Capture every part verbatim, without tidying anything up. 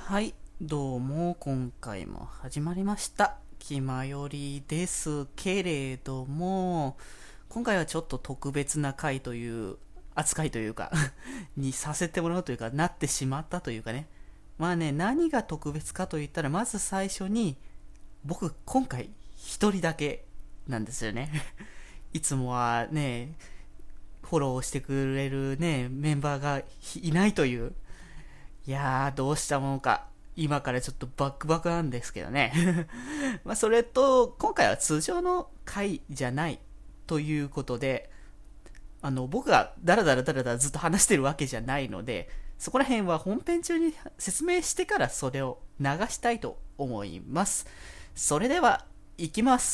はい、どうも、今回も始まりました。気まよりですけれども、今回はちょっと特別な回という、扱いというかにさせてもらうというか、なってしまったというかね。まあね、何が特別かと言ったら、まず最初に、僕、今回、一人だけなんですよねいつもはね、フォローしてくれるね、メンバーがいないという、いやー、どうしたものか。今からちょっとバックバクなんですけどねまあそれと、今回は通常の回じゃないということで、あの、僕がダラダラダラダラずっと話してるわけじゃないので、そこら辺は本編中に説明してからそれを流したいと思います。それでは、いきます。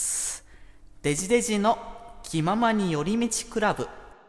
デジデジの気ままに寄り道クラブ。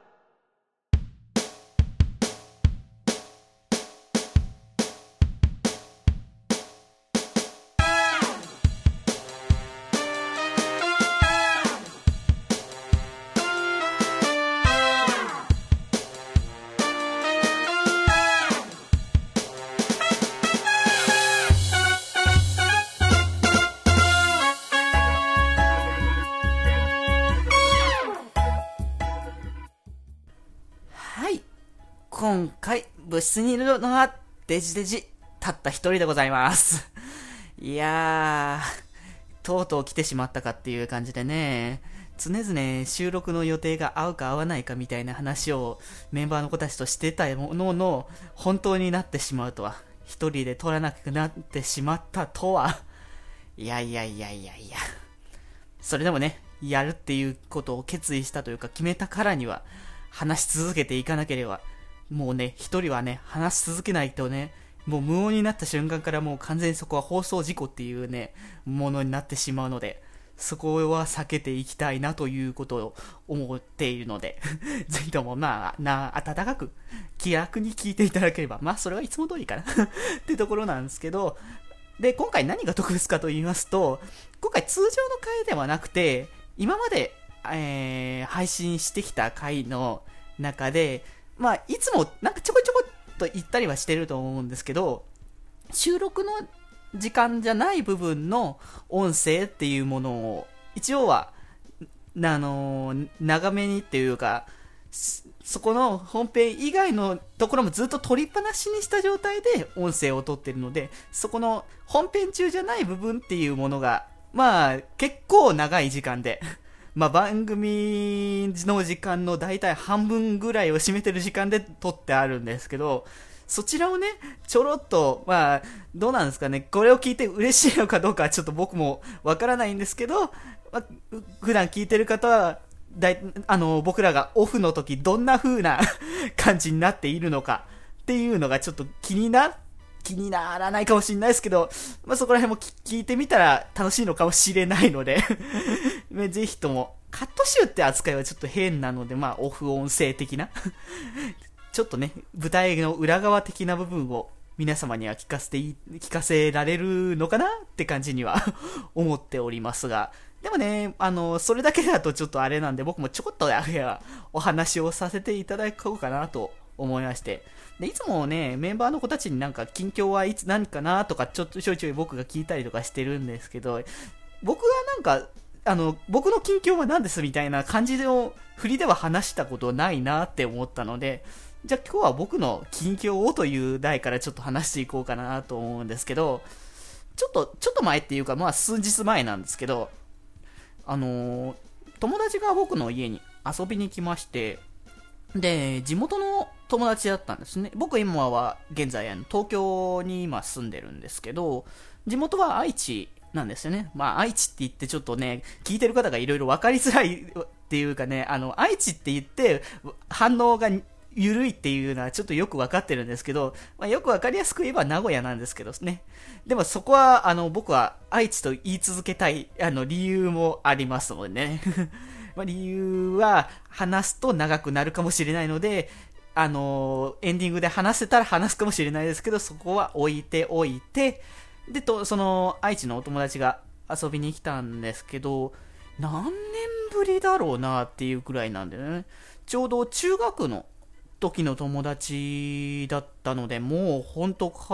はい。今回、部室にいるのは、デジデジ、たった一人でございます。いやー、とうとう来てしまったかっていう感じでね、常々収録の予定が合うか合わないかみたいな話をメンバーの子たちとしてたものの、本当になってしまうとは、一人で撮らなくなってしまったとは、いやいやいやいやいや、それでもね、やるっていうことを決意したというか決めたからには、話し続けていかなければ、もうね、一人はね、話し続けないとね、もう無音になった瞬間からもう完全にそこは放送事故っていうね、ものになってしまうので、そこは避けていきたいなということを思っているので、ぜひともまあ、な、温かく、気楽に聞いていただければ、まあそれはいつも通りかなってところなんですけど、で、今回何が特別かと言いますと、今回通常の回ではなくて、今まで、えー、配信してきた回の中で、まあ、いつもなんかちょこちょこっと言ったりはしてると思うんですけど、収録の時間じゃない部分の音声っていうものを、一応は、あのー長めにっていうか、そこの本編以外のところもずっと取りっぱなしにした状態で音声を取ってるので、そこの本編中じゃない部分っていうものが、まあ、結構長い時間で、まあ番組の時間の大体半分ぐらいを占めてる時間で撮ってあるんですけど、そちらをね、ちょろっと、まあ、どうなんですかね、これを聞いて嬉しいのかどうかはちょっと僕もわからないんですけど、まあ、普段聞いてる方は、だいあの僕らがオフの時どんな風な感じになっているのかっていうのがちょっと気にな気にならないかもしれないですけど、まあ、そこら辺も聞いてみたら楽しいのかもしれないのでぜひともカット集って扱いはちょっと変なので、まあオフ音声的なちょっとね、舞台の裏側的な部分を皆様には聞かせてい聞かせられるのかなって感じには思っておりますが、でもね、あの、それだけだとちょっとあれなんで、僕もちょこっとお話をさせていただこうかなと思いまして。で、いつもね、メンバーの子たちになんか近況はいつ何かなとか、ちょっとちょいちょい僕が聞いたりとかしてるんですけど、僕がなんか、あの、僕の近況は何ですみたいな感じの振りでは話したことないなって思ったので、じゃあ今日は僕の近況をという題からちょっと話していこうかなと思うんですけど、ちょっと、ちょっと前っていうか、まあ数日前なんですけど、あのー友達が僕の家に遊びに来まして、で、地元の友達だったんですね。僕今は現在あの東京に今住んでるんですけど、地元は愛知なんですよね。まあ愛知って言ってちょっとね、聞いてる方がいろいろ分かりづらいっていうかね、あの、愛知って言って反応が緩いっていうのはちょっとよく分かってるんですけど、まあ、よく分かりやすく言えば名古屋なんですけどね。でもそこは、あの、僕は愛知と言い続けたい、あの、理由もありますのでね。まあ、理由は、話すと長くなるかもしれないので、あのエンディングで話せたら話すかもしれないですけど、そこは置いておいて、で、と、その、愛知のお友達が遊びに来たんですけど、何年ぶりだろうなっていうくらいなんでね。ちょうど中学の時の友達だったので、もうほんと彼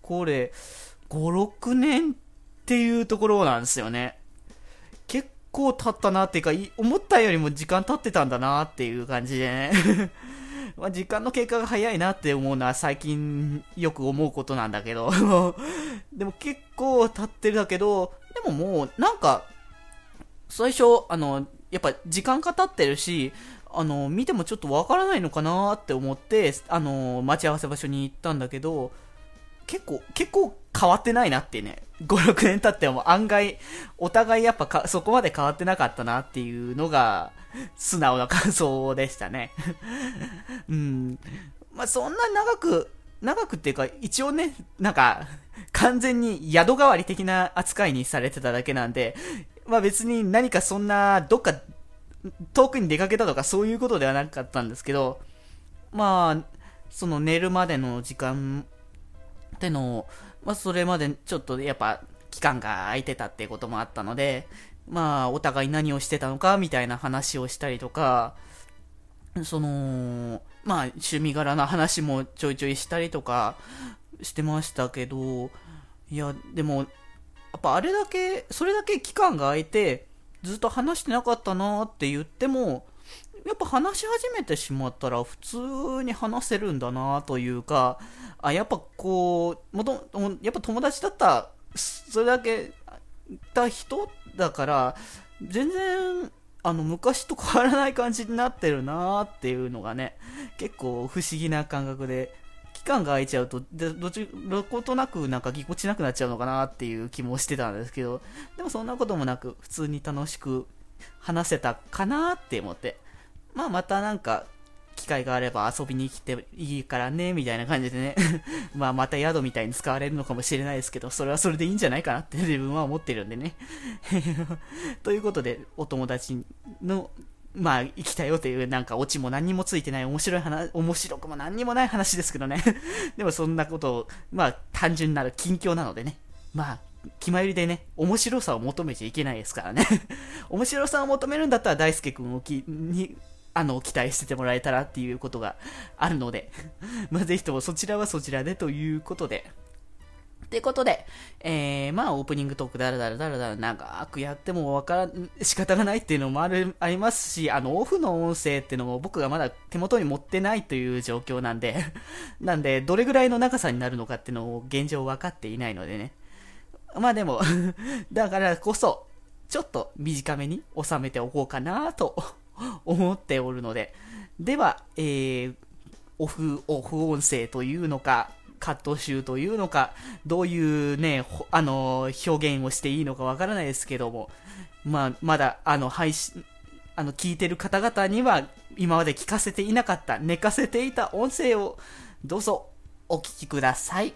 これご、ろくねんっていうところなんですよね。結構経ったなっていうか、思ったよりも時間経ってたんだなっていう感じでね。まあ時間の経過が早いなって思うのは最近よく思うことなんだけど。でも結構経ってるだけど、でももうなんか、最初、あの、やっぱ時間が経ってるし、あの、見てもちょっとわからないのかなって思って、あの、待ち合わせ場所に行ったんだけど、結構、結構変わってないなってね。ご、ろくねん経っても案外、お互いやっぱかそこまで変わってなかったなっていうのが、素直な感想でしたね。うん。まあ、そんな長く、長くっていうか、一応ね、なんか、完全に宿代わり的な扱いにされてただけなんで、まあ別に何かそんな、どっか、遠くに出かけたとかそういうことではなかったんですけど、まあ、その寝るまでの時間ってのを、まあそれまでちょっとやっぱ期間が空いてたっていうこともあったので、まあお互い何をしてたのかみたいな話をしたりとか、その、まあ趣味柄な話もちょいちょいしたりとかしてましたけど、いや、でも、やっぱあれだけ、それだけ期間が空いて、ずっと話してなかったなって言っても、やっぱ話し始めてしまったら普通に話せるんだなというか、あ、やっぱこう、もともやっぱ友達だった、それだけいた人だから、全然、あの、昔と変わらない感じになってるなっていうのがね、結構不思議な感覚で、期間が空いちゃうと、でどちどことなくなんかぎこちなくなっちゃうのかなっていう気もしてたんですけど、でもそんなこともなく、普通に楽しく話せたかなって思って、まあまたなんか、機会があれば遊びに来ていいからね、みたいな感じでね。まあまた宿みたいに使われるのかもしれないですけど、それはそれでいいんじゃないかなって自分は思ってるんでね。ということで、お友達の、まあ、生きたよというなんかオチも何にもついてない面白い話、面白くも何にもない話ですけどね。でもそんなことを、まあ単純なる近況なのでね。まあ、気まよりでね、面白さを求めちゃいけないですからね。面白さを求めるんだったら大輔君をきに、あの、期待しててもらえたらっていうことがあるので、まあぜひともそちらはそちらでということで、ってことで、えー、まあオープニングトークだらだらだらだら長くやってもわからん、仕方がないっていうのもある、ありますし、あの、オフの音声っていうのも僕がまだ手元に持ってないという状況なんで、なんで、どれぐらいの長さになるのかっていうのを現状分かっていないのでね。まあでも、だからこそ、ちょっと短めに収めておこうかなと思っておるので、では、えー、オフ、オフ音声というのか、カット集というのか、どういうね、あの、表現をしていいのかわからないですけども、まあ、まだ、あの、配信、あの、聞いてる方々には、今まで聞かせていなかった、寝かせていた音声を、どうぞ、お聞きください。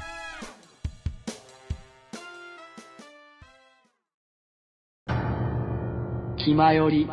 気まより。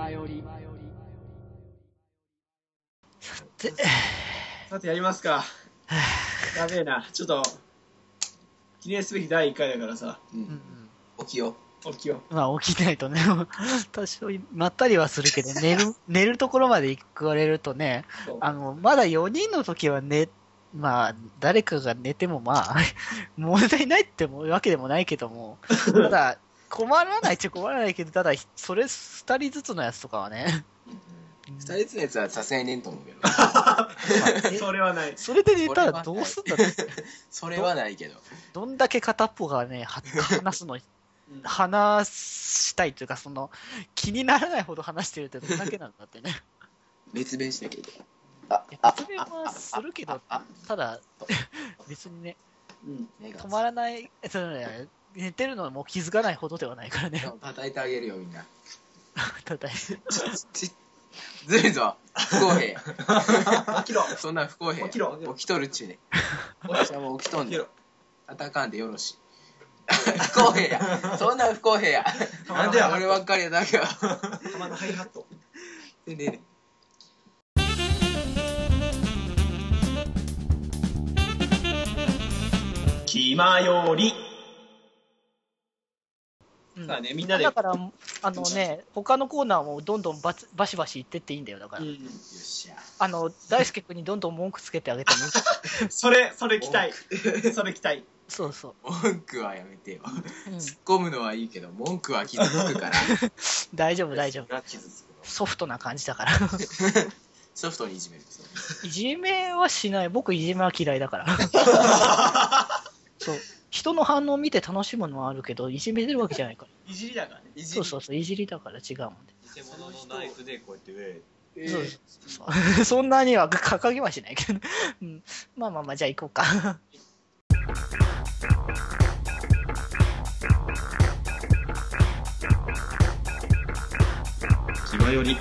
さて、さてやりますか。やべえな。ちょっと、記念すべきだいいっかいだからさ。 うん。うん、起きよう。起きよう。まあ起きないとね、多少まったりはするけど、寝る、寝るところまで行かれるとね、あの、まだよにんの時は寝、まあ、誰かが寝てもまあ、問題ないってわけでもないけども、ただ、困らないっちゃ困らないけど、ただ、それふたりずつのやつとかはね。 ふたりずつのやつはさすがに寝んと思うけど。それはない。 それで寝たらどうすんだって。 それはないけど。 どんだけ片っぽがね、話すの、話したいというか、その、気にならないほど話してるってどんだけなんだってね。 熱弁しなきゃいけない。 熱弁はするけど、ただ、別にね、止まらない、そのね、寝てるのも気づかないほどではないからね。 叩いてあげるよ、みんな。 叩いて。 ずるいぞ。不公平。 起きろ。 そんな不公平。 起きろ。 起きとるっちゅうね。私はもう起きとんねん。叩かんでよろしい。不公平や。そんな不公平や。なんでや。俺ばっかりやだけは。 玉のハイハット。 でね。 気まより。さあね、みんなで。 だから、あのね、他のコーナーもどんどんババシバシ言ってっていいんだよ、だから。うん、よっしゃ。あの、大輔君にどんどん文句つけてあげてもいい。 それ、それ期待。それ期待。 そうそう。 文句はやめてよ。うん、突っ込むのはいいけど、文句は傷つくから。 大丈夫、大丈夫。ソフトな感じだから。 ソフトにいじめる。 いじめはしない。僕、いじめは嫌いだから。そう。人の反応を見て楽しむのはあるけど、いじめてるわけじゃないから。 いじりだからね。 そうそうそう、いじりだから違うもんね。 偽物のナイフでこうやって上。 えー、そうそうそうそんなには掲げはしないけど、うん、まあまあまあじゃあ行こうか。 気まより。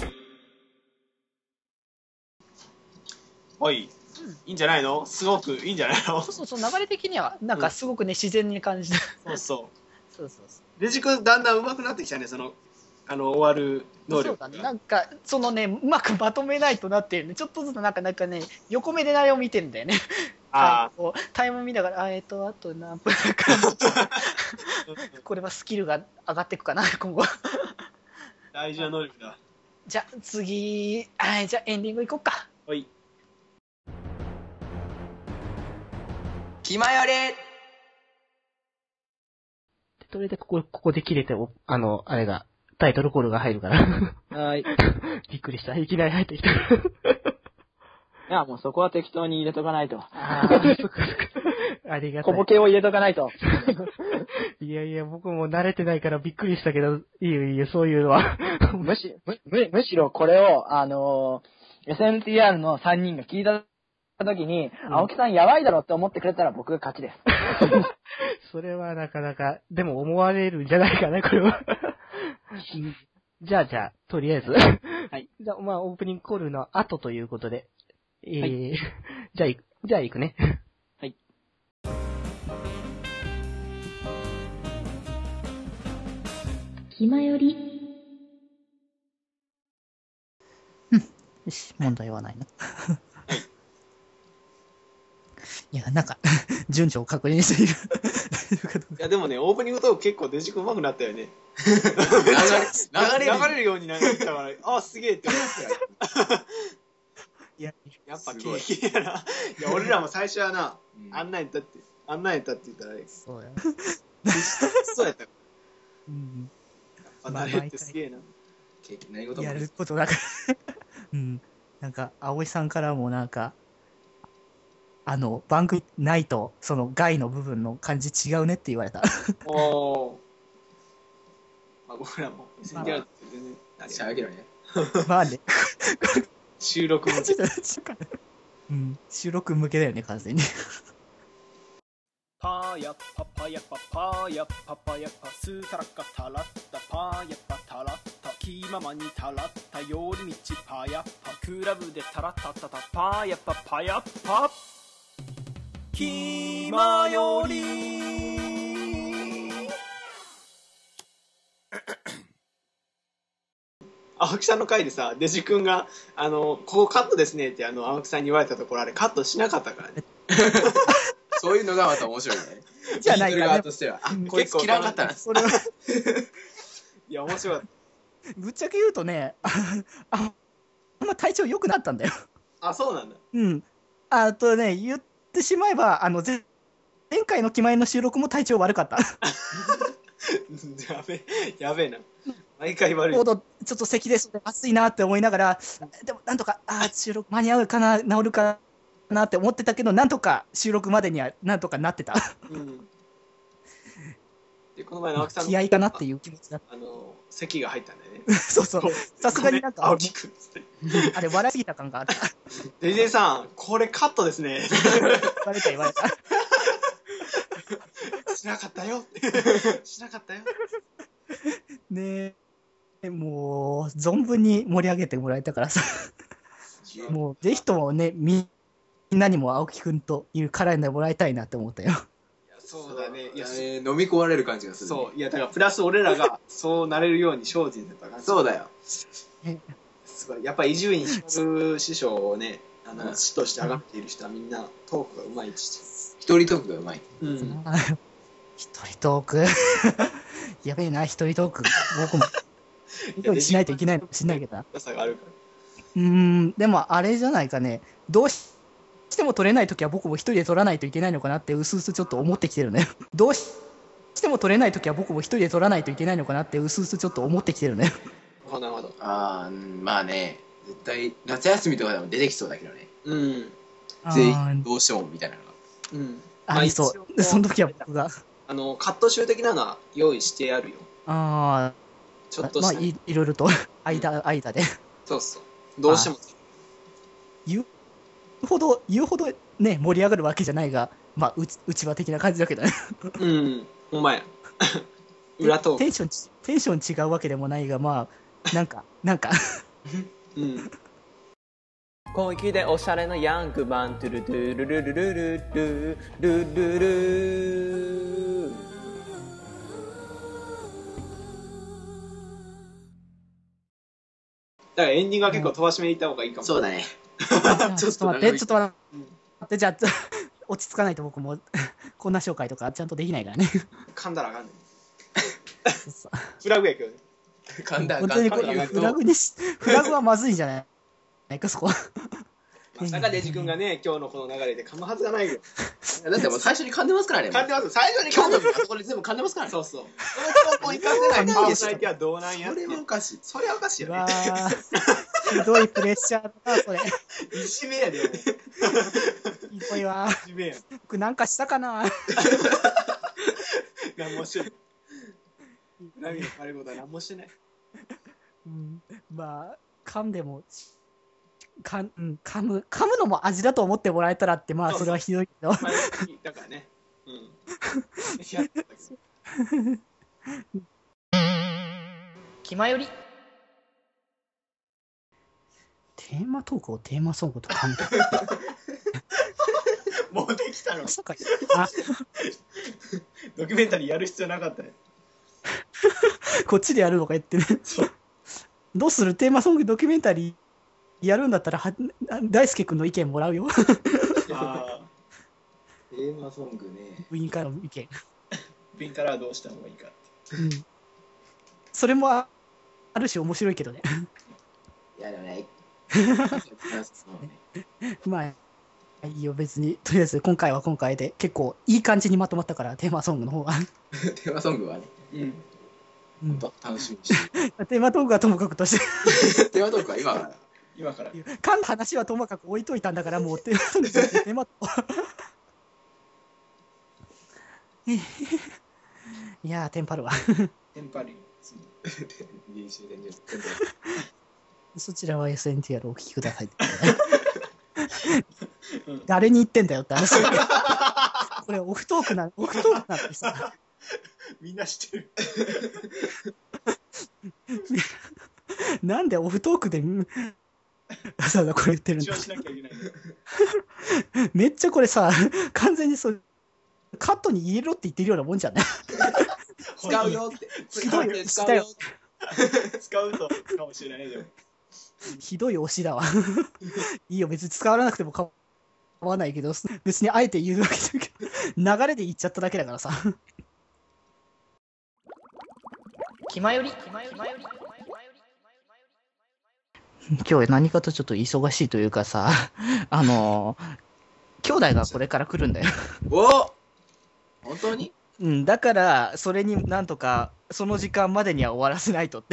おい、うん、いいんじゃないの？すごくいいんじゃないの？ そうそう流れ的にはなんかすごくね、うん、自然に感じた。 そうそう。 そうそうそう。 デジ君だんだん上手くなってきたね、その。あの終わる能力。 そうだね。なんかそのねうまくまとめないとなっていうね、ちょっとずつなんかなんかね横目であれを見てんだよね。ああ。タイム見ながらあえっ、ー、とあと何分かこれはスキルが上がっていくかな今後。 大事な能力だ。 じゃあ次はいじゃあエンディングいこうか。 はい。 気まより。 それでここここで切れてあのあれが。タイトルコールが入るから。 はい。 びっくりした。いきなり入ってきた。 いや、もうそこは適当に入れとかないと。ああ、そっかそっか。ありがとう。 小ボケを入れとかないと。 いやいや、僕も慣れてないからびっくりしたけど、いいよいいよ、そういうのは。 むし、む、むしろこれを、あのー、エスエヌティーアール のさんにんが聞いた時に、うん、青木さんやばいだろって思ってくれたら僕が勝ちです。 それはなかなか、でも思われるんじゃないかな、これは。じゃあじゃあ、とりあえず。はい。じゃあ、まあ、オープニングコールの後ということで。えー、はい、じゃあ、じゃあ行くね。 はい。 気まより。 うん。よし、問題はないな。いや、なんか、順序を確認している。 いや、でもね、オープニングトーク結構デジ君上手くなったよね。流れ、流れるようになったから、あ、すげえって思った。いや、やっぱ経験やな。いや、俺らも最初はな、うん、あんなんやったって、あんなんやったって言ったら、 そうや。 そうやった。 うん。 やっぱ慣れってすげえな。 何事もやることだから。うん。なんか、葵さんからもなんか、あの、番組ないと、その害の部分の感じ違うねって言われた。 おー。まあ、僕らも、エスエヌティーアール って全然、 何しゃべけどね。 まあね。 収録向け。 うん、収録向けだよね、完全に。 パーヤッパパヤッパパーヤッパパヤッパスタラカタラッタパーヤッパタラッタキーママにタラッタ寄り道パヤッパクラブでタラッタタタパーヤッパパヤッパ気まより。 青木さんの回でさ、デジ君があのここカットですねってあの青木さんに言われたところあれカットしなかったからね。 そういうのがまた面白いね。 じゃないか側としては、あ、こいつ嫌いだったな。それは。 いや面白かった。 ぶっちゃけ言うとね、あ、あんま体調良くなったんだよ。 あ、そうなんだ。 うん。あとね、言ってしまえば、あの、前回の気前の収録も体調悪かった。 やべえ、やべえな。毎回悪い。 ちょうどちょっと咳です、暑いなって思いながら、でもなんとか、ああ、収録間に合うかな、治るかなって思ってたけど、なんとか収録までにはなんとかなってた。うん。 で、この前の青木さんの気合いかなっていう気持ちだった。 あの、咳が入ったんだよね。 そうそう。さすがになんか、 青木くんっつって。 あれ、笑いすぎた感があった。 デジェイさん、これカットですね。 言われた言われた。 しなかったよ。しなかったよ。 ねえ、もう、存分に盛り上げてもらえたからさ。もう、ぜひともね、みんなにも青木くんという絡んでもらいたいなって思ったよ。 そうだね。いや、 えー、飲み込まれる感じがする、 ね。そう。いや、だからプラス俺らがそうなれるように精進だったから。 そうだよ。 すごい。やっぱり伊集院光師匠をね、あの、師として上がっている人はみんなトークがうまいって。 一人トークがうまい。 うん。 一人トークやべえな、一人トーク。僕も。一人しないといけないのしないけどな。 良さがあるから。 うーん、でもあれじゃないかね。どうししても取れないときは僕も一人で取らないといけないのかなってうすうすちょっと思ってきてるね。どうしても取れないときは僕も一人で取らないといけないのかなってうすうすちょっと思ってきてるね。 なるほど。 ああ、まあね、絶対夏休みとかでも出てきそうだけどね。 うん。 全員どうしてもみたいなのが。 うん。 ありそう。でその時は僕が。 あの、カット集的なのは用意してやるよ。 ああ。 ちょっとした。まあい、いろいろと間、間で。 そうそう。どうしても。 言うほど、言うほどね、盛り上がるわけじゃないが、まあ、うち、うちわ的な感じだけどね。 うん。ほんまや。裏トーク。 テンション、テンション違うわけでもないが、まあ、なんか、なんか。 うん。 小粋でおしゃれなヤングマン、トゥルトゥルルルルルルルルルル。 だからエンディングは結構飛ばしめに行った方がいいかも。 そうだね。 ちょっと待って、ちょっと待って、じゃあ、落ち着かないと僕も、こんな紹介とかちゃんとできないからね。 噛んだらあかんねん。フラグやけどね。 噛んだらあ本かんと当にこれ、フラグにし、フラグはまずいんじゃないか、そこは。 まさかデジ君がね、今日のこの流れで噛むはずがないよ。 だってもう最初に噛んでますからね。 噛んでます。最初に噛んでます。あそこで全部噛んでますからね。 そうそう。その情報を生かせないパーソナリティはどうなんやって。 それはおかしい。それはおかしいよね。 わー、ひどいプレッシャーだな、それ。 いじめやで。 ひどいわ。 いじめや。 僕なんかしたかな。 何もしてない。何の悪いことは何もしてない。 うん、まあ、噛んでも、かん、うん、噛む、噛むのも味だと思ってもらえたらって、まあ、それはひどいけど。 だからね。うん。やったけど。 気まより。 テーマトークをテーマソングと噛むと。 もうできたの。 まさか、あ、 ドキュメンタリーやる必要なかったね。 こっちでやるのか言ってね。どうするテーマソングドキュメンタリーやるんだったらは、大輔君の意見もらうよ。 ああ。 テーマソングね。 部員からの意見。 部員からはどうした方がいいかって。 うん。それもある種面白いけどね。 いやでもね。 まあ、いいよ、別に。とりあえず、今回は今回で結構いい感じにまとまったから、テーマソングの方が。 テーマソングはね。 うん。 うん、 楽しみにしてテーマトークはともかくとして。 テーマトークは今から。 今から。 噛んだ話はともかく置いといたんだから、もうテーマトークじゃなくてテーマトーク。いやー、テンパるわ。 テンパるよ。 そちらは エスエヌティーアール をお聞きください。誰に言ってんだよって話。これオフトークな、オフトークなんてさ。 みんな知ってる。 なんでオフトークで、わざわざこれ言ってるんだ。めっちゃこれさ、完全にそう、カットに入れろって言ってるようなもんじゃない。 使うよって。 ひどい推しだよ。 使うとかもしれないでも。 ひどい推しだわ。いいよ、別に使わなくても構わないけど、別にあえて言うわけだけど、流れで言っちゃっただけだからさ。 気まより。 今日何かとちょっと忙しいというかさ、あの、兄弟がこれから来るんだよ。 お本当に？ うん、だから、それになんとか、その時間までには終わらせないとって。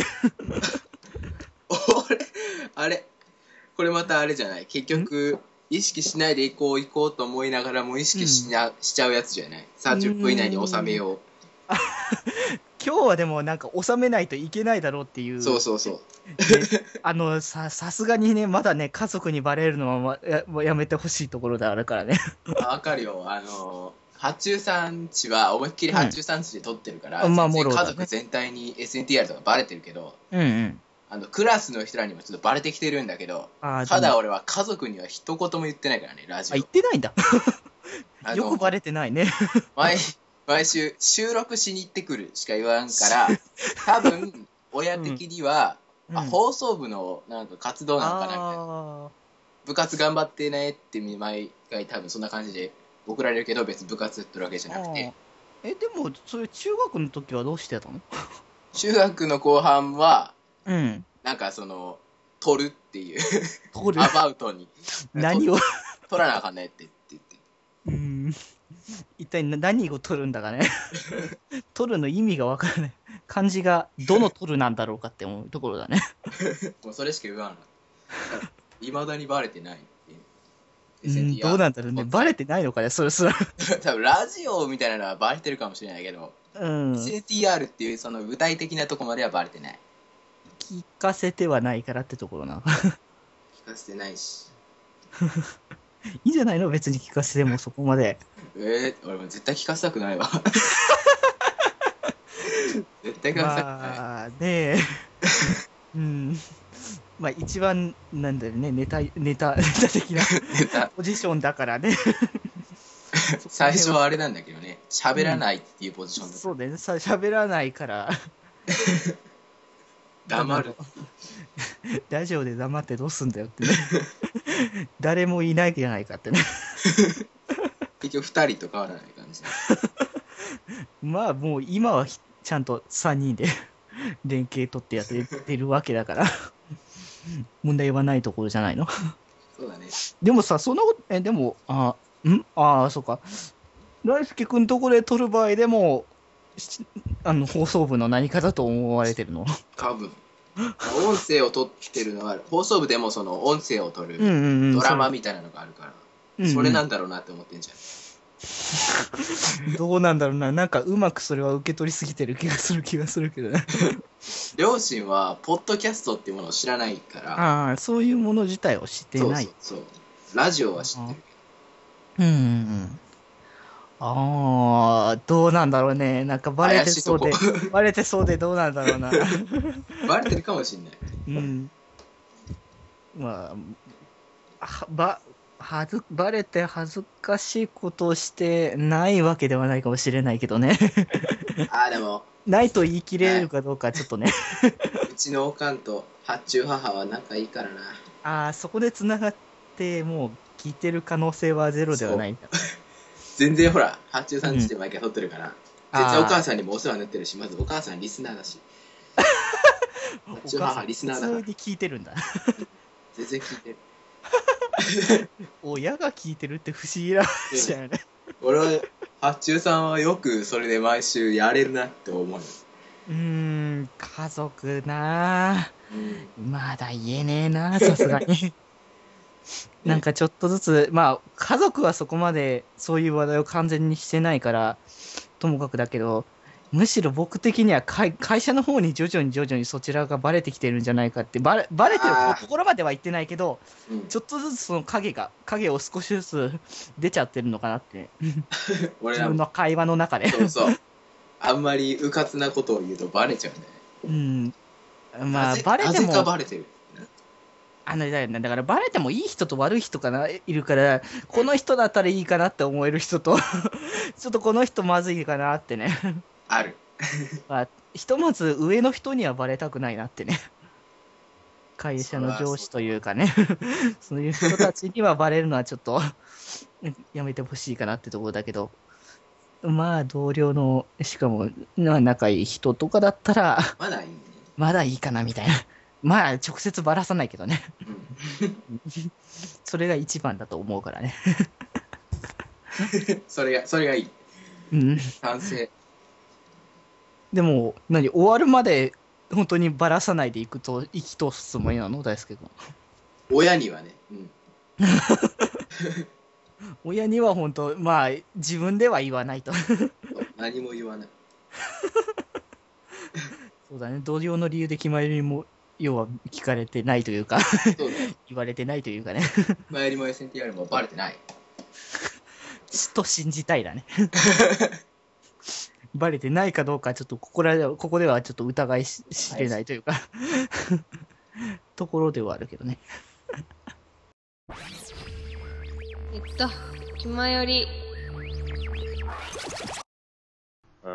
俺、あれ、これまたあれじゃない。結局、意識しないで行こう行こうと思いながらも意識しな、うん、しちゃうやつじゃない。さんじゅっぷん以内に収めよう。 今日はでもなんか収めないといけないだろうっていう。 そうそうそう。 あの、さ、さすがにね、まだね、家族にバレるのはや、やめてほしいところであるからね。 わかるよ。あの、発注産地は思いっきり発注産地で撮ってるから、 うん、まあ、 家族全体に エスエヌティーアール とかバレてるけど、 うんうん。 あの、クラスの人らにもちょっとバレてきてるんだけど、ただ俺は家族には一言も言ってないからね、ラジオ。 あ、言ってないんだ。よくバレてないね。 毎、毎週収録しに行ってくるしか言わんから、多分、親的には、うん、あ、放送部のなんか活動なのかなみたいな。部活頑張ってねって毎回多分そんな感じで送られるけど、別に部活やってるわけじゃなくて。 え、でも、それ中学の時はどうしてたの？ 中学の後半は、 うん。 なんかその、撮るっていう。 撮るアバウトに。 何を取らなあかんねってって言って。 うーん。一体何を取るんだかね。取るの意味がわからない。漢字がどの取るなんだろうかって思うところだね。 もうそれしか言わんの。いまだにバレてないって。 うん、どうなんだろうね。バレてないのかね、それすら。 多分ラジオみたいなのはバレてるかもしれないけど、 うん。 エスエヌティーアール っていうその具体的なとこまではバレてない。 聞かせてはないからってところな。 聞かせてないし。 いいんじゃないの別に聞かせてもそこまで。 えー、俺も絶対聞かせたくないわ。絶対聞かせたくない。 まあ、ねえ。うん。まあ一番、なんだよね、ネタ、ネタ、ネタ的なポジションだからね。 最初はあれなんだけどね、喋らないっていうポジションだ、うん、 そうだよね、喋らないから。 黙る。 ラジオで黙ってどうすんだよってね。誰もいないじゃないかってね。 結局ふたりと変わらない感じ。 まあもう今はちゃんとさんにんで連携取ってやってるわけだから。問題はないところじゃないの。 そうだね。 でもさ、そんなこと、え、でも、あ、んああ、そうか。大輔くんとこで撮る場合でも、あの、放送部の何かだと思われてるの？ 多分。音声を撮ってるのは、放送部でもその音声を撮るドラマみたいなのがあるから、うんうん、それなんだろうなって思ってんじゃん。 どうなんだろうな。なんかうまくそれは受け取りすぎてる気がする気がするけどね。 両親はポッドキャストっていうものを知らないから。 ああ、そういうもの自体を知ってない。 そうそうそう。ラジオは知ってるけど。うんうんうん。ああ、どうなんだろうね。なんかバレてそうで、バレてそうでどうなんだろうな。 バレてるかもしんない。 うん。まあ、ば、はず、バレて恥ずかしいことをしてないわけではないかもしれないけどね。 ああ、でも。 ないと言い切れるかどうかちょっとね。 うちのおかんと発注母は仲いいからな。 ああ、そこで繋がってもう聞いてる可能性はゼロではないんだ。 全然ほら、発注さんちで毎回撮ってるから、うん、絶対お母さんにもお世話になってるし、まずお母さんリスナーだし。発注母リスナーだから。 普通に聞いてるんだ。 全然聞いてる。 親が聞いてるって不思議な話だよね。 俺は発注さんはよくそれで毎週やれるなって思う。 うーん、家族なぁ、うん、まだ言えねえなぁ、さすがに。なんかちょっとずつ、まあ家族はそこまでそういう話題を完全にしてないからともかくだけど、むしろ僕的には会社の方に徐々に徐々にそちらがバレてきてるんじゃないかって、バレ、バレてるところまでは言ってないけど、うん、ちょっとずつその影が、影を少しずつ出ちゃってるのかなって。俺自分の会話の中で。 そうそう。あんまりうかつなことを言うとバレちゃうね。 うん。まあ、バレても。 なぜかバレてる。 あの、だから、バレてもいい人と悪い人かな、いるから、この人だったらいいかなって思える人と、ちょっとこの人まずいかなってね。 ある。 まあ、ひとまず上の人にはバレたくないなってね。会社の上司というかね。そういう人たちにはバレるのはちょっとやめてほしいかなってところだけど。まあ、同僚の、しかも、仲いい人とかだったら、 まだいいね。 まだいいかなみたいな。まあ、直接ばらさないけどね。うん、それが一番だと思うからね。 それが、それがいい。 うん。 賛成。 でも、何終わるまで本当にばらさないでいくと、生き通すつもりなの大輔君。 親にはね。うん。 親には本当、まあ、自分では言わないと。 何も言わない。 そうだね。同僚の理由で決まりも、要は聞かれてないというか、そうね、言われてないというかね。 前りも エスエヌティーアール もバレてない。 と信じたいだね。バレてないかどうかちょっとここらここではちょっと疑いしれないというか、はい、ところではあるけどね。 えっと気まより。 うん、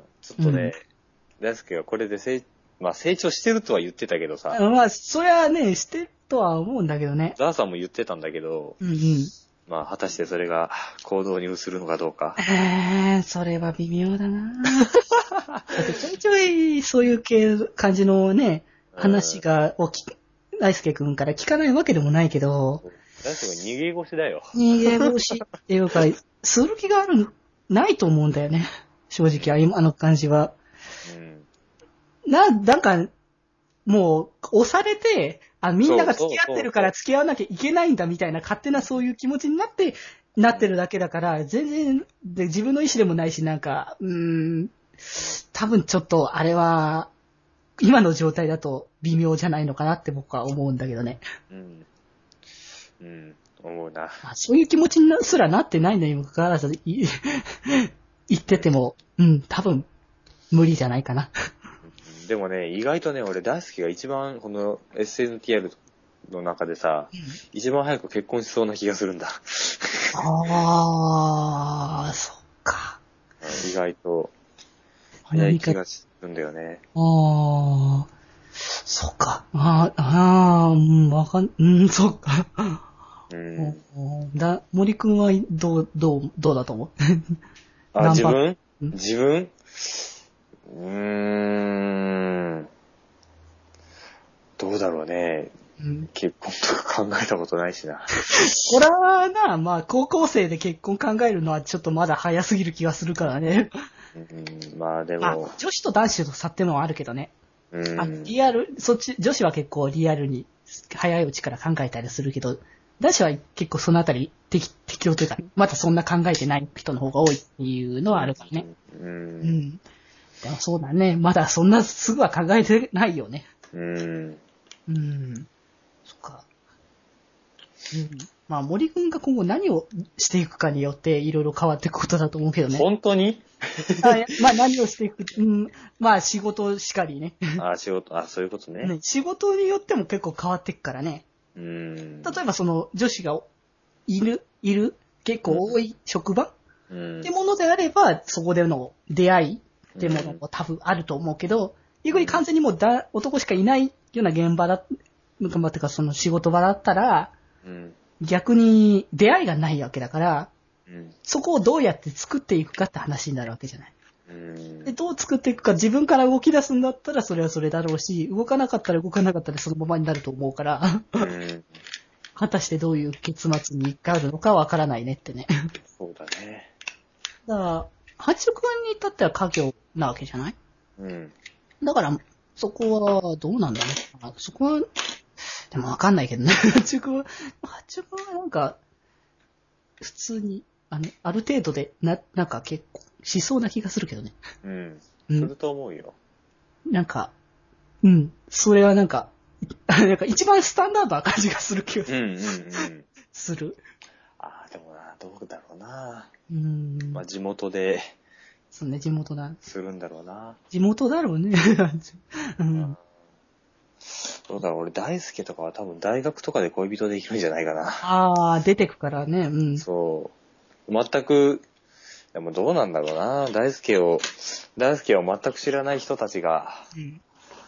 ちょっとね、うん、大輔がこれで成まあ成長してるとは言ってたけどさ。 まあそりゃねしてるとは思うんだけどね。 ザーさんも言ってたんだけど。 うんうん。 まあ、果たしてそれが行動に移るのかどうか。 えー、それは微妙だなだってちょいちょいそういう系感じのね、話が、を大輔くんから聞かないわけでもないけど、 大輔君逃げ腰だよ。 逃げ腰っていうか、する気がある、ないと思うんだよね。正直、今あの感じは。うん、な、なんか、もう、押されて、あ、みんなが付き合ってるから付き合わなきゃいけないんだみたいな勝手なそういう気持ちになって、なってるだけだから、全然で自分の意思でもないし、なんか、うーん、多分ちょっとあれは、今の状態だと微妙じゃないのかなって僕は思うんだけどね。 うん。うん、思うな。 あ、そういう気持ちにすらなってないのにもかかわらず、言ってても、うん、多分無理じゃないかな。 でもね、意外とね、俺大好きが一番この エスエヌティーアール の中でさ、うん、一番早く結婚しそうな気がするんだ。 ああ、そっか。 意外と早い気がするんだよね。 ああ、そっか。ああ、うん、わかん、うん、そっか。うん。だ、森くんはどう、どう、どうだと思う？ あ、自分自分うーん。どうだろうね。うん、結婚とか考えたことないしな。 これはな、まあ高校生で結婚考えるのはちょっとまだ早すぎる気がするからね。 うん、まあでも、まあ、 女子と男子の差ってのはあるけどね。うん、あリアル、そっち、女子は結構リアルに早いうちから考えたりするけど、男子は結構そのあたり適適応というか、まだそんな考えてない人の方が多いっていうのはあるからね。うん。うん、でもそうだね。まだそんなすぐは考えてないよね。うん。うん。そっか。うん。まあ森くんが今後何をしていくかによっていろいろ変わっていくことだと思うけどね。 本当にあまあ何をしていく、うん、まあ仕事しかりね。 あ仕事、あ、そういうことね。 ね、仕事によっても結構変わっていくからね。うん。例えばその女子がいる、いる、結構多い職場、うん、ってものであれば、そこでの出会いってものも多分あると思うけど、逆に完全にもうだ男しかいないような現場だ、現場っていうかその仕事場だったら、うん、逆に出会いがないわけだから、うん、そこをどうやって作っていくかって話になるわけじゃない。うん、でどう作っていくか自分から動き出すんだったらそれはそれだろうし、動かなかったら動かなかったらそのままになると思うから、うん、果たしてどういう結末に至るのかわからないねってね。 そうだね。 だから、八くんに至っては家業なわけじゃない？うん。だから、そこはどうなんだろうな。そこは、でもわかんないけどね。八くんは、八くんはなんか、普通に、あの、ある程度で、な、なんか結構、しそうな気がするけどね。 うん。すると思うよ。 うん、なんか、うん。それはなんか、なんか一番スタンダードな感じがする気がする。うんうんうん。する。 ああ、でもな、どうだろうな。うん。まあ地元で。 そうね、地元だ。 するんだろうな。 地元だろうね。うん。 どうだろう、俺大輔とかは多分大学とかで恋人できるんじゃないかな。 ああ、出てくからね。うん。 そう。全く、でもどうなんだろうな。大輔を、大輔を全く知らない人たちが、うん、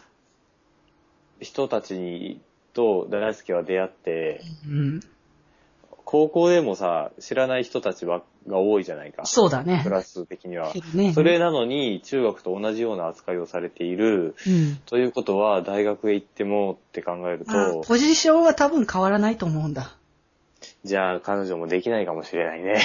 人たちにと大輔は出会って、うん、高校でもさ、知らない人たちが多いじゃないか。 そうだね。 クラス的には。ね、それなのに中学と同じような扱いをされている、うん、ということは大学へ行ってもって考えると、 ポジションは多分変わらないと思うんだ。 じゃあ彼女もできないかもしれないね。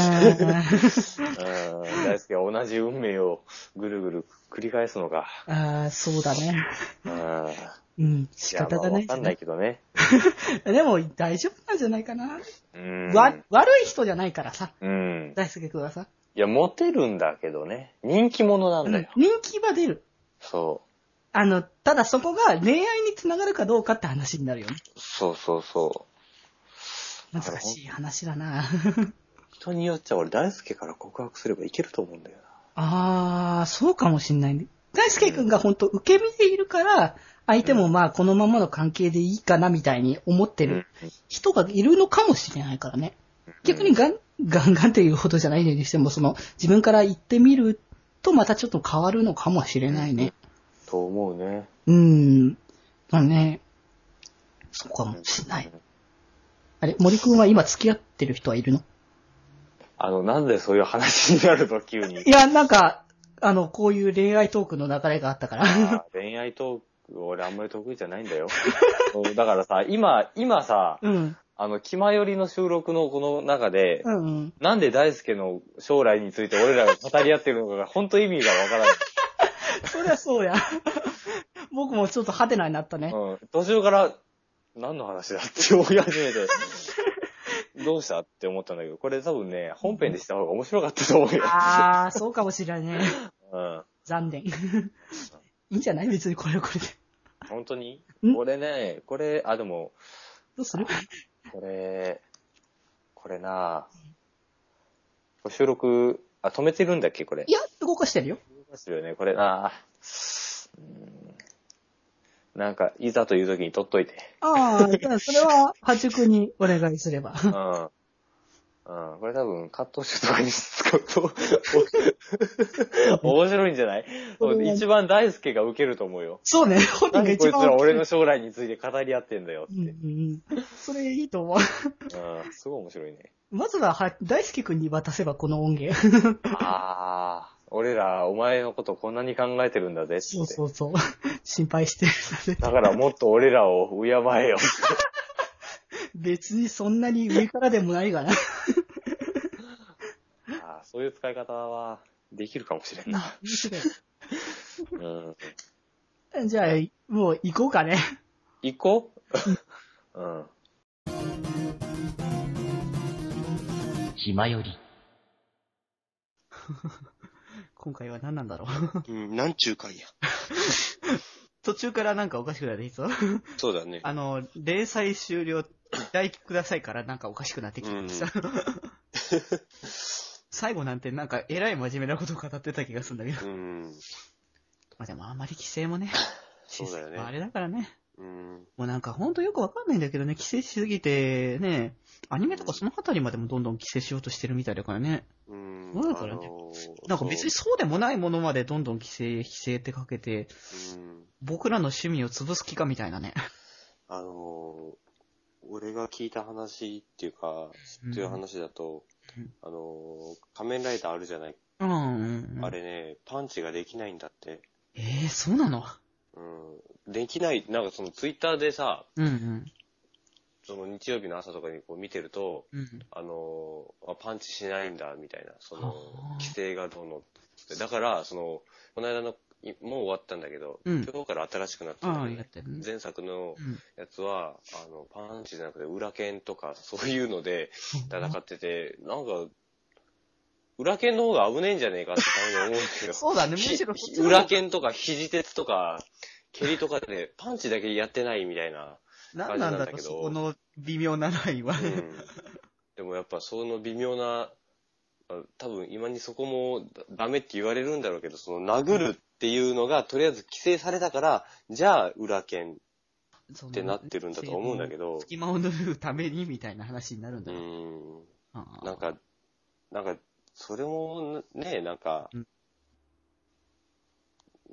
うん、大輔は同じ運命をぐるぐる繰り返すのか。 ああ、そうだね。うんうん、仕方がない。 わかんないけどね。 でも大丈夫なんじゃないかな。うんわ悪い人じゃないからさ。うん。大輔君はさ。 いや、モテるんだけどね。人気者なんだよ。 うん、人気は出る。 そう。 あの、ただそこが恋愛につながるかどうかって話になるよね。 そうそうそう。 難しい話だな。 人によっちゃ俺大輔から告白すればいけると思うんだよな。ああ、そうかもしんないね。大輔君が本当受け身でいるから、相手もまあこのままの関係でいいかなみたいに思ってる人がいるのかもしれないからね。逆にガンガンガンっていうほどじゃないにしても、その自分から言ってみるとまたちょっと変わるのかもしれないね。 と思うね。 うーん。まあね。そうかもしれない。あれ、森くんは今付き合ってる人はいるの？ あの、なんでそういう話になると急に。 いや、なんか、あの、こういう恋愛トークの流れがあったから。 あ恋愛トーク、俺あんまり得意じゃないんだよ。だからさ、今、今さ、うん、 あの、気まよりの収録のこの中で、 うんうん。 なんで大輔の将来について俺らが語り合ってるのかが本当意味がわからない。 そりゃそうや。僕もちょっとハテナになったね。 うん。途中から、何の話だって思い始めて、どうしたって思ったんだけど、これ多分ね、本編でした方が面白かったと思うよ。 あー、そうかもしれないね。 うん。 残念。いいんじゃない別にこれはこれで。 本当にこれね、これ、あ、でも、 どうするこれ、これなぁ、収録、あ、止めてるんだっけこれ。 いや、動かしてるよ。 動かしてるよね、これなぁ。なんか、いざという時に撮っといて。 ああ、じゃあそれは、八君にお願いすれば。 うん。うん。これ多分、カット集とかに使うと、面白いんじゃない一番大輔が受けると思うよ。 そうね、本人が一番。 何こいつら俺の将来について語り合ってんだよって。うんうんうん。それいいと思う。 うん。すごい面白いね。 まずは、は、大輔君に渡せばこの音源。 ああ。俺ら、お前のことこんなに考えてるんだぜって。 そうそうそう。心配してるんだぜ。 だからもっと俺らを敬えよ。 別にそんなに上からでもないがな。 ああ、そういう使い方はできるかもしれんな。 うん、じゃあ、もう行こうかね。 行こううん。 暇より。 今回は何なんだろう。うん、なんちゅう回や。 途中からなんかおかしくなっていいぞ。 そうだね。 あの、連載終了、大くださいからなんかおかしくなってきました。うん、最後なんてなんかえらい真面目なことを語ってた気がするんだけど。うん、まあでもあんまり規制もね、 そうだよね。 あれだからね。 うん、 もうなんかほんとよくわかんないんだけどね、規制しすぎてね、アニメとかそのあたりまでもどんどん規制しようとしてるみたいだからね。うん。そうだからね。あのー、なんか別にそうでもないものまでどんどん規制、規制ってかけて、うん、僕らの趣味を潰す気かみたいなね。 あのー、俺が聞いた話っていうか、知ってる話だと、うん、あのー、仮面ライダーあるじゃない。うん、うんうん。あれね、パンチができないんだって。 えー、そうなの？ うん。できない、なんかそのツイッターでさ、 うんうん。 その日曜日の朝とかにこう見てると、うん、あのー、パンチしないんだみたいな、その、規制がどうのって。だから、その、この間の、もう終わったんだけど、うん、今日から新しくなってる、ね、ね、前作のやつは、うん、あの、パンチじゃなくて裏剣とかそういうので戦ってて、なんか、裏剣の方が危ねえんじゃねえかってたまに思うんですよ。 そうだね、むしろ裏剣とか肘鉄とか、蹴りとかでパンチだけやってないみたいな感じなんだけど。なんなんだろう、 そこの微妙なラインは、ね、うん。 でもやっぱその微妙な、多分今にそこもダメって言われるんだろうけど、その殴るっていうのがとりあえず規制されたから、じゃあ裏剣ってなってるんだと思うんだけど。 隙間を縫うためにみたいな話になるんだろう。 うん。なんか、なんか、それもね、なんか、うんうん、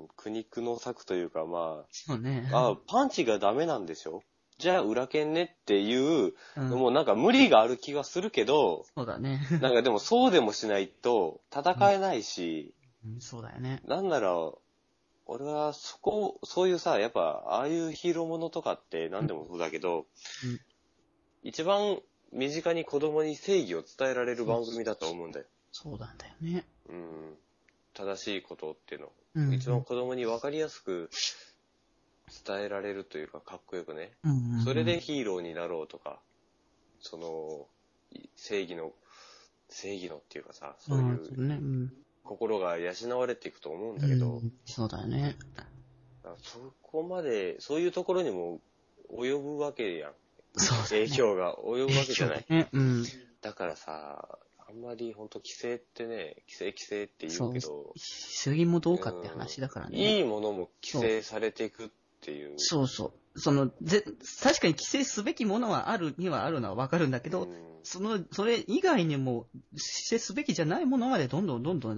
苦肉の策というか、まあ、 そうね、 あ、パンチがダメなんでしょ？じゃあ裏剣ねっていうのもなんか無理がある気がするけど、 そうだね。 なんかでもそうでもしないと戦えないし、 うんうん、そうだよね。 なんなら、俺はそこ、そういうさ、やっぱああいうヒーローものとかって何でもそうだけど、うん、一番身近に子供に正義を伝えられる番組だと思うんだよ。 そうなんだよね。 うん。正しいことっていうの。うんうん、一番子供に分かりやすく伝えられるというか、かっこよくね。うんうんうん、それでヒーローになろうとか、その、正義の、正義のっていうかさ、そういう心が養われていくと思うんだけど。 うん、そうだよね。 そこまで、そういうところにも及ぶわけやん。そうだね、影響が及ぶわけじゃない。 ね、うん、 だからさ、あんまり本当規制ってね、規制規制って言うけど。 しすぎもどうかって話だからね、 うん。いいものも規制されていくっていう。 そうそう。その、ぜ、確かに規制すべきものはあるにはあるのはわかるんだけど、うん、その、それ以外にも、規制すべきじゃないものまでどんどんどんどん、うん、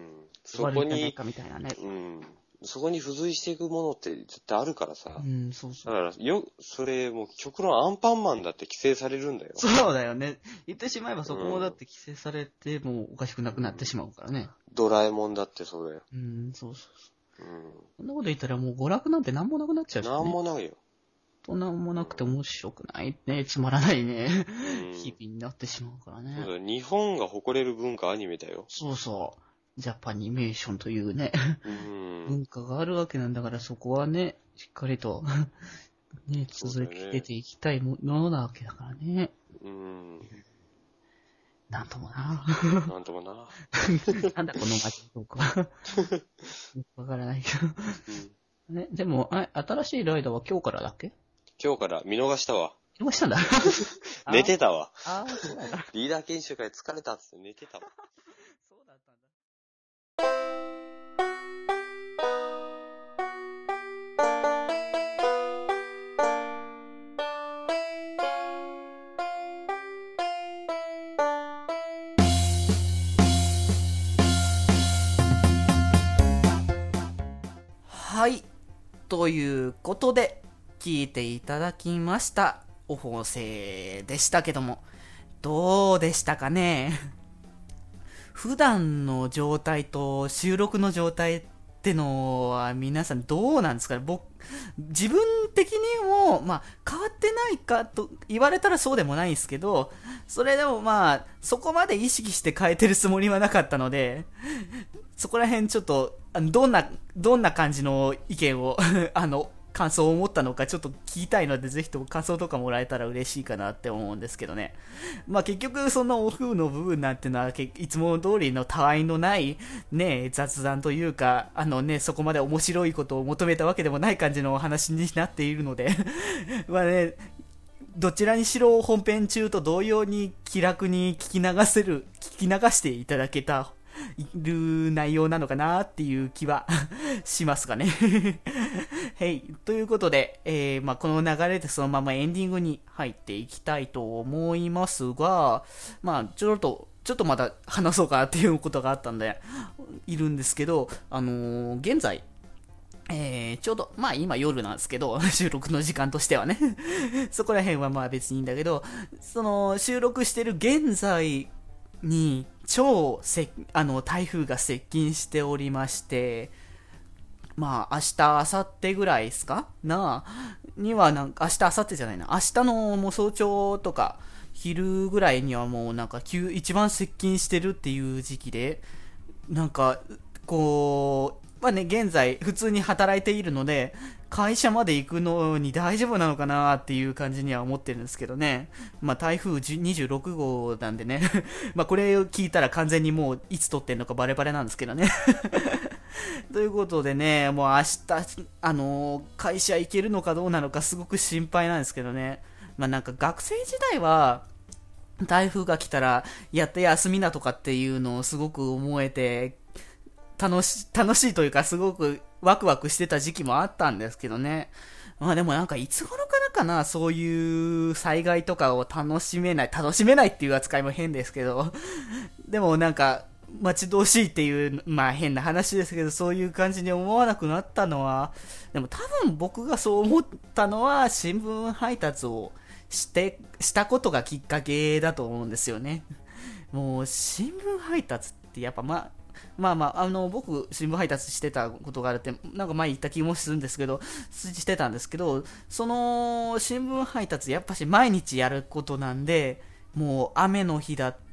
そこに、 みたいなね。 うんそこに付随していくものって絶対あるからさ。 うん、そうそう。 だから、よ、それ、もう極論アンパンマンだって規制されるんだよ。 そうだよね。言ってしまえばそこもだって規制されて、もうおかしくなくなってしまうからね。 ドラえもんだってそうだよ。 うん、そうそうそう。うん。そんなこと言ったらもう娯楽なんてなんもなくなっちゃうし、ね。 なんもないよ。 となんもなくて面白くないね、つまらないね、日々になってしまうからね。 そうだ、日本が誇れる文化アニメだよ。 そうそう。ジャパニメーションというね、 うん、 文化があるわけなんだから、そこはね、しっかりと、ね、続けていきたいものなわけだからね。 うん。 なんともな。 なんともな。 なんだこの街のトークは。わからないけど。うん、ね、でもあ、新しいライダーは今日からだっけ？ 今日から見逃したわ。 見逃したんだ。 寝てたわ。 ああ、そうなんだ。 リーダー研修会疲れたっつって寝てたわ。 そうだったんだ。はい。ということで、聞いていただきました。お放送でしたけども、どうでしたかね。普段の状態と収録の状態ってのは皆さんどうなんですかね。僕、自分的にも、まあ、変わってないかと言われたらそうでもないんですけど、それでもまあ、そこまで意識して変えてるつもりはなかったので、そこら辺ちょっと、どんな、どんな感じの意見を、あの、感想を持ったのかちょっと聞きたいので、ぜひとも感想とかもらえたら嬉しいかなって思うんですけどね。まあ結局そのオフの部分なんてのは、いつも通りのたわいのないね、雑談というか、あのね、そこまで面白いことを求めたわけでもない感じのお話になっているので、まあね、どちらにしろ本編中と同様に気楽に聞き流せる、聞き流していただけたいる内容なのかなっていう気はしますかね。はい。ということで、えー、まあ、この流れでそのままエンディングに入っていきたいと思いますが、まあ、ちょっと、ちょっとまた話そうかなっていうことがあったんで、いるんですけど、あのー、現在、えー、ちょうど、まあ今夜なんですけど、収録の時間としてはね。そこら辺はまあ別にいいんだけど、その、収録してる現在に、超せあの台風が接近しておりまして、まあ明日明後日ぐらいですかなにはなんか明日明後日じゃないな明日のもう早朝とか昼ぐらいにはもうなんか急一番接近してるっていう時期で、なんかこうまあね現在普通に働いているので会社まで行くのに大丈夫なのかなっていう感じには思ってるんですけどね。まあ台風にじゅうろくごうなんでねまあこれを聞いたら完全にもういつ撮ってんのかバレバレなんですけどねということでね、もう明日あのー、会社行けるのかどうなのかすごく心配なんですけどね。まあなんか学生時代は台風が来たらやって休みなとかっていうのをすごく思えて楽し楽しいというかすごくワクワクしてた時期もあったんですけどね。まあでもなんかいつ頃からかな、そういう災害とかを楽しめない、楽しめないっていう扱いも変ですけど、でもなんか待ち遠しいっていう、まあ変な話ですけど、そういう感じに思わなくなったのは、でも多分僕がそう思ったのは新聞配達をして、したことがきっかけだと思うんですよね。もう新聞配達ってやっぱまあ、まあまあ、あの、僕、新聞配達してたことがあるって、なんか前言った気もするんですけど、してたんですけど、その、新聞配達、やっぱし毎日やることなんで、もう雨の日だって、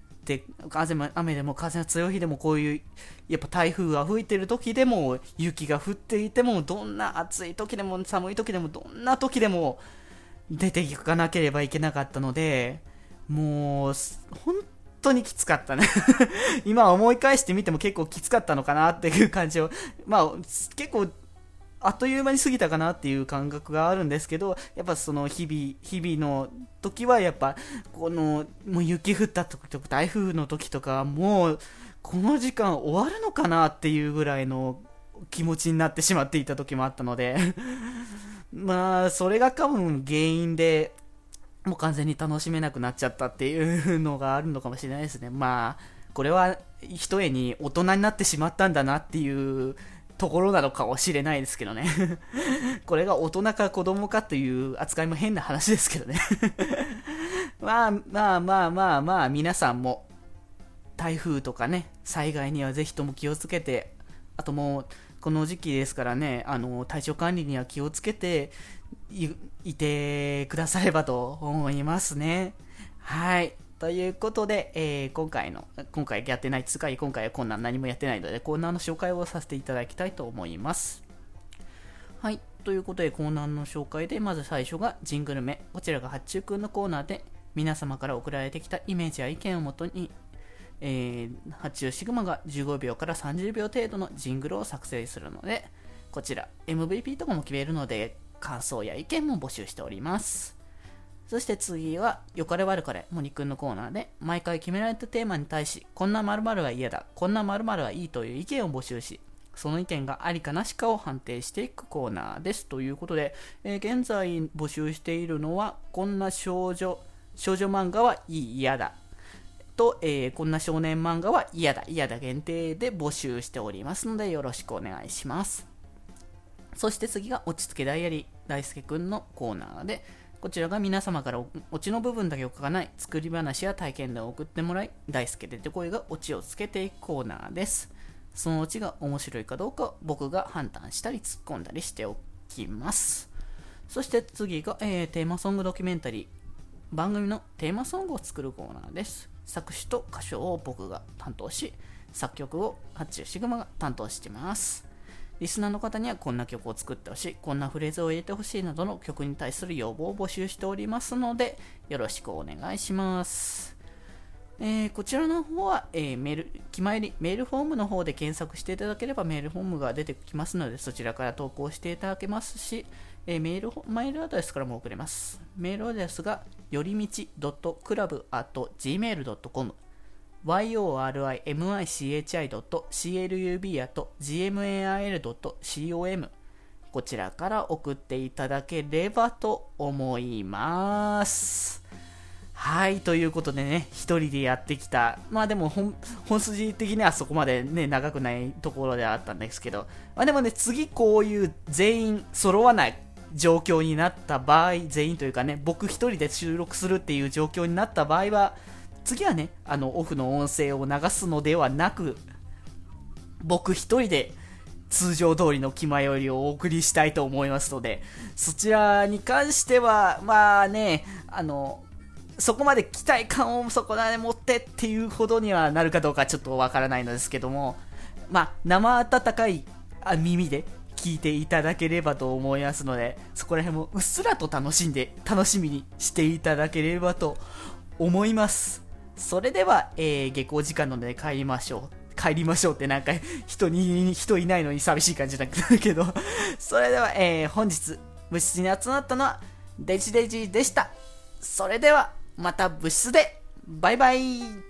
雨でも風が強い日でもこういう、やっぱ台風が吹いてる時でも、雪が降っていても、どんな暑い時でも寒い時でも、どんな時でも出ていかなければいけなかったので、もう、本当にきつかったね今思い返してみても結構きつかったのかなっていう感じを、まあ結構あっという間に過ぎたかなっていう感覚があるんですけど、やっぱその日々日々の時はやっぱこのもう雪降った時とか台風の時とかもうこの時間終わるのかなっていうぐらいの気持ちになってしまっていた時もあったのでまあそれが多分原因でもう完全に楽しめなくなっちゃったっていうのがあるのかもしれないですね。まあこれは一重に大人になってしまったんだなっていうところなのかもしれないですけどねこれが大人か子供かという扱いも変な話ですけどねまあまあまあまあまあ皆さんも台風とかね災害にはぜひとも気をつけて、あともうこの時期ですからね、あの体調管理には気をつけてい、いてくださればと思いますね。はい。ということで、えー、今回の、今回やってないつかい、今回はコーナー何もやってないので、コーナーの紹介をさせていただきたいと思います。はい。ということで、コーナーの紹介で、まず最初がジングルメ。こちらが八中くんのコーナーで、皆様から送られてきたイメージや意見をもとに、えー、八中シグマがじゅうごびょうからさんじゅうびょう程度のジングルを作成するので、こちら エムブイピー とかも決めるので、感想や意見も募集しております。そして次は、よかれ悪かれ、森くんのコーナーで、毎回決められたテーマに対し、こんな〇〇は嫌だ、こんな〇〇はいいという意見を募集し、その意見がありかなしかを判定していくコーナーです。ということで、えー、現在募集しているのは、こんな少女、少女漫画はいい、嫌だ。と、えー、こんな少年漫画は嫌だ、嫌だ限定で募集しておりますので、よろしくお願いします。そして次が、落ち着けダイアリー、大輔くんのコーナーで、こちらが皆様からオチの部分だけを書かない作り話や体験談を送ってもらい、大輔出てこいがオチをつけていくコーナーです。そのオチが面白いかどうか僕が判断したり突っ込んだりしておきます。そして次が、えー、テーマソングドキュメンタリー。番組のテーマソングを作るコーナーです。作詞と歌唱を僕が担当し、作曲を八中シグマが担当しています。リスナーの方にはこんな曲を作ってほしい、こんなフレーズを入れてほしいなどの曲に対する要望を募集しておりますので、よろしくお願いします。えー、こちらの方は、えー、メール、決まり、メールフォームの方で検索していただければメールフォームが出てきますので、そちらから投稿していただけますし、えー、メール、メールアドレスからも送れます。メールアドレスが、よりみち ドットクラブ アットジーメールドットコム ヨリミチ ドットクラブ アットジーメールドットコム こちらから送っていただければと思います。はい、ということでね、一人でやってきた、まあでも 本, 本筋的にはそこまでね、長くないところではあったんですけど、まあでもね、次こういう全員揃わない状況になった場合、全員というかね、僕一人で収録するっていう状況になった場合は、次はね、あのオフの音声を流すのではなく、僕一人で通常通りの気まよりをお送りしたいと思いますので、そちらに関してはまあね、あのそこまで期待感をそこまで持ってっていうほどにはなるかどうかちょっとわからないのですけども、まあ生温かい耳で聞いていただければと思いますので、そこら辺もうっすらと楽しんで楽しみにしていただければと思います。それでは、えー、下校時間なので帰りましょう。帰りましょうってなんか人に、人いないのに寂しい感じだけど、それでは、えー、本日部室に集まったのはデジデジでした。それではまた部室でバイバイ。